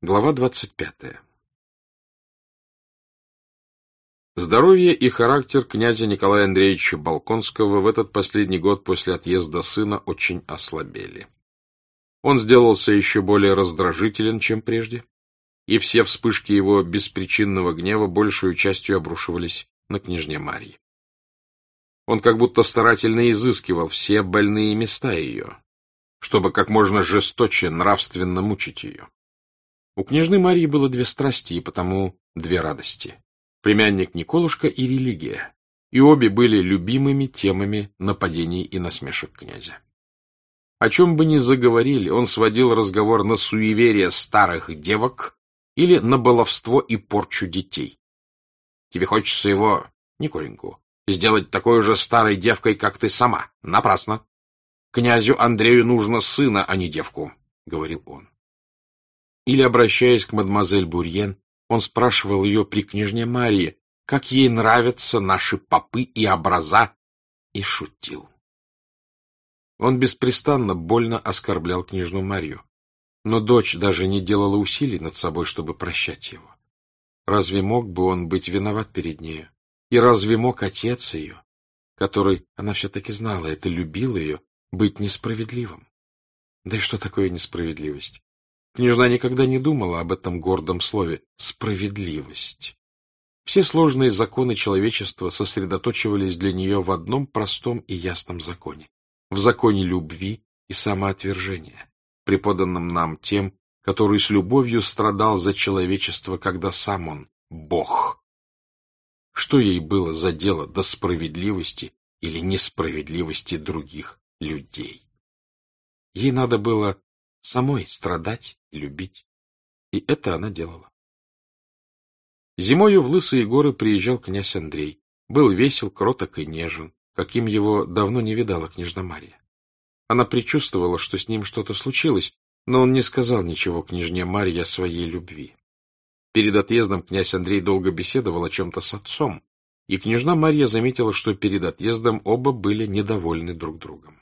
Глава 25. Здоровье и характер князя Николая Андреевича Болконского в этот последний год после отъезда сына очень ослабели. Он сделался еще более раздражителен, чем прежде, и все вспышки его беспричинного гнева большую частью обрушивались на княжне Марьи. Он как будто старательно изыскивал все больные места ее, чтобы как можно жесточе нравственно мучить ее. У княжны Марьи было две страсти и потому две радости: племянник Николушка и религия, и обе были любимыми темами нападений и насмешек князя. О чем бы ни заговорили, он сводил разговор на суеверие старых девок или на баловство и порчу детей. Тебе хочется его, Николеньку, сделать такой же старой девкой, как ты сама. Напрасно. Князю Андрею нужно сына, а не девку, — говорил он. Или, обращаясь к мадемуазель Бурьен, он спрашивал ее при княжне Марье, как ей нравятся наши попы и образа, и шутил. Он беспрестанно больно оскорблял княжну Марью, но дочь даже не делала усилий над собой, чтобы прощать его. Разве мог бы он быть виноват перед нею? И разве мог отец ее, который, она все-таки знала, это любил ее, быть несправедливым? Да и что такое несправедливость? Княжна никогда не думала об этом гордом слове «справедливость». Все сложные законы человечества сосредоточивались для нее в одном простом и ясном законе — в законе любви и самоотвержения, преподанном нам тем, который с любовью страдал за человечество, когда сам он — Бог. Что ей было за дело до справедливости или несправедливости других людей? Ей надо было самой страдать и любить. И это она делала. Зимою в Лысые горы приезжал князь Андрей. Был весел, кроток и нежен, каким его давно не видала княжна Марья. Она предчувствовала, что с ним что-то случилось, но он не сказал ничего княжне Марье о своей любви. Перед отъездом князь Андрей долго беседовал о чем-то с отцом, и княжна Марья заметила, что перед отъездом оба были недовольны друг другом.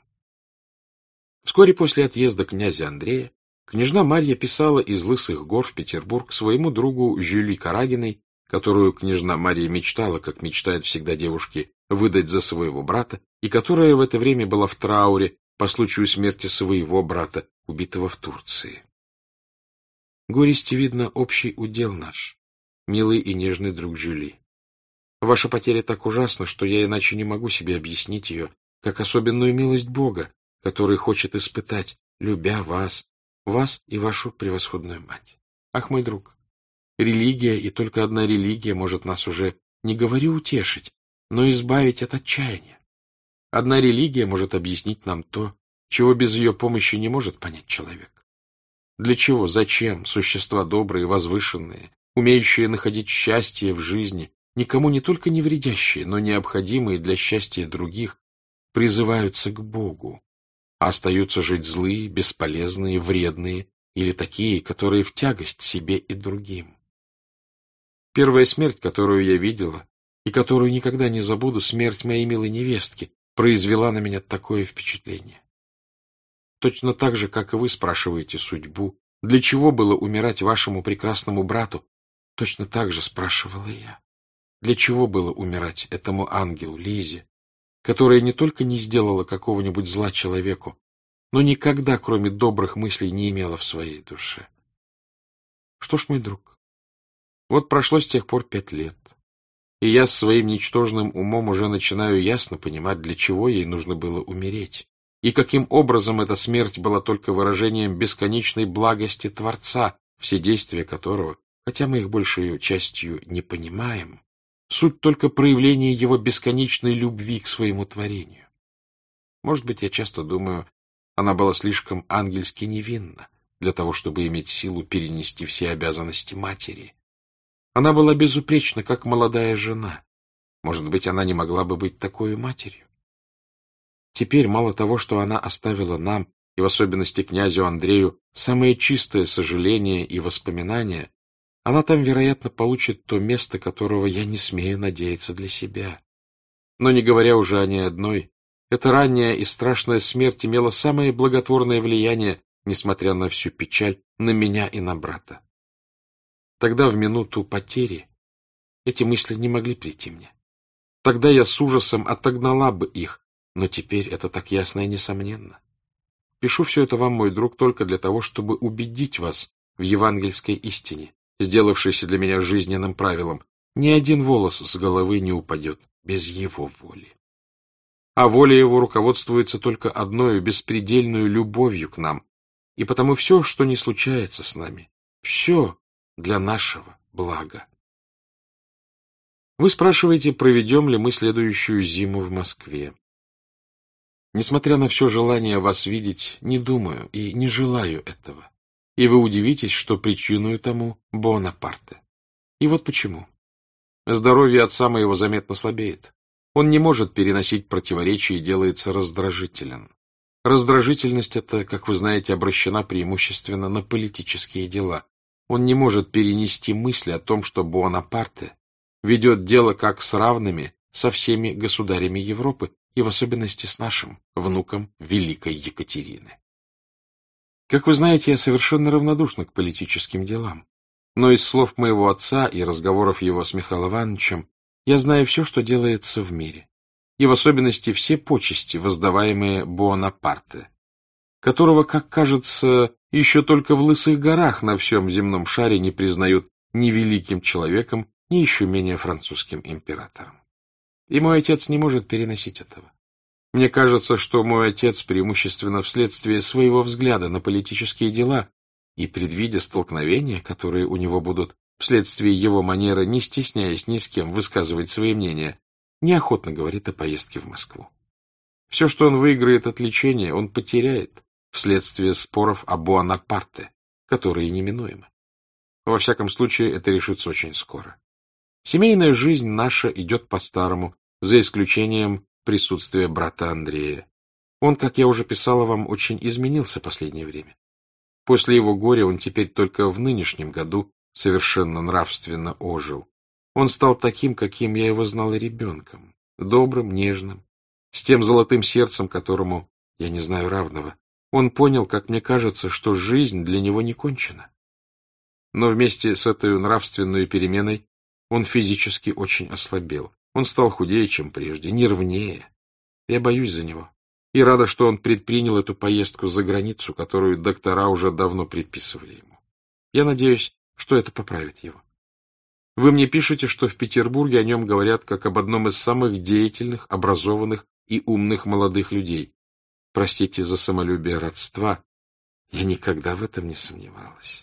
Вскоре после отъезда князя Андрея княжна Марья писала из Лысых гор в Петербург своему другу Жюли Карагиной, которую княжна Марья мечтала, как мечтают всегда девушки, выдать за своего брата, и которая в это время была в трауре по случаю смерти своего брата, убитого в Турции. Горести, видно, общий удел наш, милый и нежный друг Жюли. Ваша потеря так ужасна, что я иначе не могу себе объяснить ее, как особенную милость Бога, который хочет испытать, любя вас и вашу превосходную мать. Ах, мой друг, религия, и только одна религия может нас уже, не говорю утешить, но избавить от отчаяния. Одна религия может объяснить нам то, чего без ее помощи не может понять человек. Для чего, зачем существа добрые, возвышенные, умеющие находить счастье в жизни, никому не только не вредящие, но необходимые для счастья других, призываются к Богу, а остаются жить злые, бесполезные, вредные или такие, которые в тягость себе и другим. Первая смерть, которую я видела, и которую никогда не забуду, смерть моей милой невестки, произвела на меня такое впечатление. Точно так же, как и вы спрашиваете судьбу, для чего было умирать вашему прекрасному брату, точно так же спрашивала я. Для чего было умирать этому ангелу Лизе, которая не только не сделала какого-нибудь зла человеку, но никогда, кроме добрых мыслей, не имела в своей душе? Что ж, мой друг, вот прошло с тех пор 5 лет, и я с своим ничтожным умом уже начинаю ясно понимать, для чего ей нужно было умереть, и каким образом эта смерть была только выражением бесконечной благости Творца, все действия которого, хотя мы их большей частью не понимаем, суть только проявление его бесконечной любви к своему творению. Может быть, я часто думаю, она была слишком ангельски невинна для того, чтобы иметь силу перенести все обязанности матери. Она была безупречна, как молодая жена. Может быть, она не могла бы быть такой матерью. Теперь мало того, что она оставила нам, и в особенности князю Андрею, самое чистое сожаление и воспоминания, она там, вероятно, получит то место, которого я не смею надеяться для себя. Но не говоря уже о ней одной, эта ранняя и страшная смерть имела самое благотворное влияние, несмотря на всю печаль, на меня и на брата. Тогда, в минуту потери, эти мысли не могли прийти мне. Тогда я с ужасом отогнала бы их, но теперь это так ясно и несомненно. Пишу все это вам, мой друг, только для того, чтобы убедить вас в евангельской истине, сделавшейся для меня жизненным правилом. Ни один волос с головы не упадет без его воли. А воля его руководствуется только одною беспредельную любовью к нам, и потому все, что не случается с нами, все для нашего блага. Вы спрашиваете, проведем ли мы следующую зиму в Москве. Несмотря на все желание вас видеть, не думаю и не желаю этого. И вы удивитесь, что причиною тому Буонапарте. И вот почему. Здоровье отца моего заметно слабеет. Он не может переносить противоречия и делается раздражителен. Раздражительность эта, как вы знаете, обращена преимущественно на политические дела. Он не может перенести мысли о том, что Буонапарте ведет дело как с равными со всеми государями Европы, и в особенности с нашим внуком Великой Екатерины. Как вы знаете, я совершенно равнодушна к политическим делам, но из слов моего отца и разговоров его с Михаилом Ивановичем я знаю все, что делается в мире, и в особенности все почести, воздаваемые Буонапарте, которого, как кажется, еще только в Лысых горах на всем земном шаре не признают ни великим человеком, ни еще менее французским императором. И мой отец не может переносить этого. Мне кажется, что мой отец преимущественно вследствие своего взгляда на политические дела и предвидя столкновения, которые у него будут вследствие его манеры, не стесняясь ни с кем высказывать свои мнения, неохотно говорит о поездке в Москву. Все, что он выиграет от лечения, он потеряет вследствие споров о Буонапарте, которые неминуемы. Во всяком случае, это решится очень скоро. Семейная жизнь наша идет по-старому, за исключением присутствия брата Андрея. Он, как я уже писала вам, очень изменился в последнее время. После его горя он теперь только в нынешнем году совершенно нравственно ожил. Он стал таким, каким я его знала ребенком, добрым, нежным, с тем золотым сердцем, которому я не знаю равного. Он понял, как мне кажется, что жизнь для него не кончена. Но вместе с этой нравственной переменой он физически очень ослабел. Он стал худее, чем прежде, нервнее. Я боюсь за него. И рада, что он предпринял эту поездку за границу, которую доктора уже давно предписывали ему. Я надеюсь, что это поправит его. Вы мне пишете, что в Петербурге о нем говорят как об одном из самых деятельных, образованных и умных молодых людей. Простите за самолюбие родства. Я никогда в этом не сомневалась.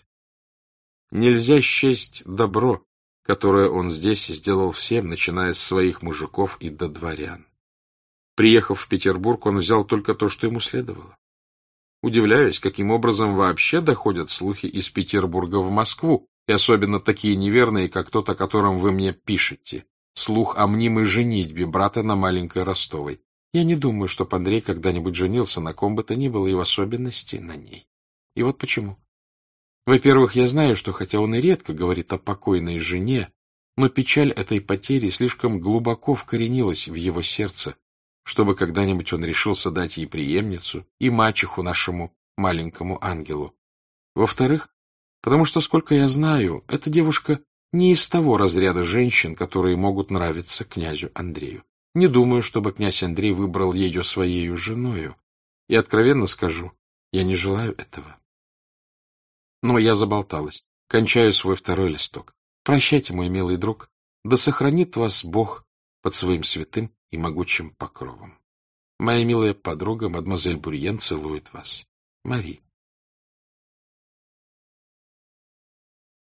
Нельзя счесть добро, которое он здесь сделал всем, начиная с своих мужиков и до дворян. Приехав в Петербург, он взял только то, что ему следовало. Удивляюсь, каким образом вообще доходят слухи из Петербурга в Москву, и особенно такие неверные, как тот, о котором вы мне пишете. Слух о мнимой женитьбе брата на маленькой Ростовой. Я не думаю, чтоб Андрей когда-нибудь женился на ком бы то ни было, и в особенности на ней. И вот почему. Во-первых, я знаю, что хотя он и редко говорит о покойной жене, но печаль этой потери слишком глубоко вкоренилась в его сердце, чтобы когда-нибудь он решился дать ей преемницу и мачеху нашему маленькому ангелу. Во-вторых, потому что, сколько я знаю, эта девушка не из того разряда женщин, которые могут нравиться князю Андрею. Не думаю, чтобы князь Андрей выбрал ее своей женою. И откровенно скажу, я не желаю этого. Но я заболталась. Кончаю свой второй листок. Прощайте, мой милый друг. Да сохранит вас Бог под своим святым и могучим покровом. Моя милая подруга, мадемуазель Бурьен, целует вас. Мари.